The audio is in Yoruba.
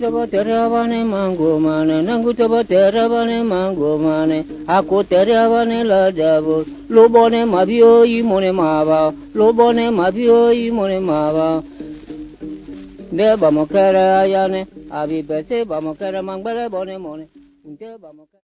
Nangutaba teravane mango mane, nangutaba teravane mango mane, ako teravane la jabo, lobone mabio imone mava, lobone mabio imone mava. De bamokara ayane, abi bese bamokara mangbele bone mone, de bamokara.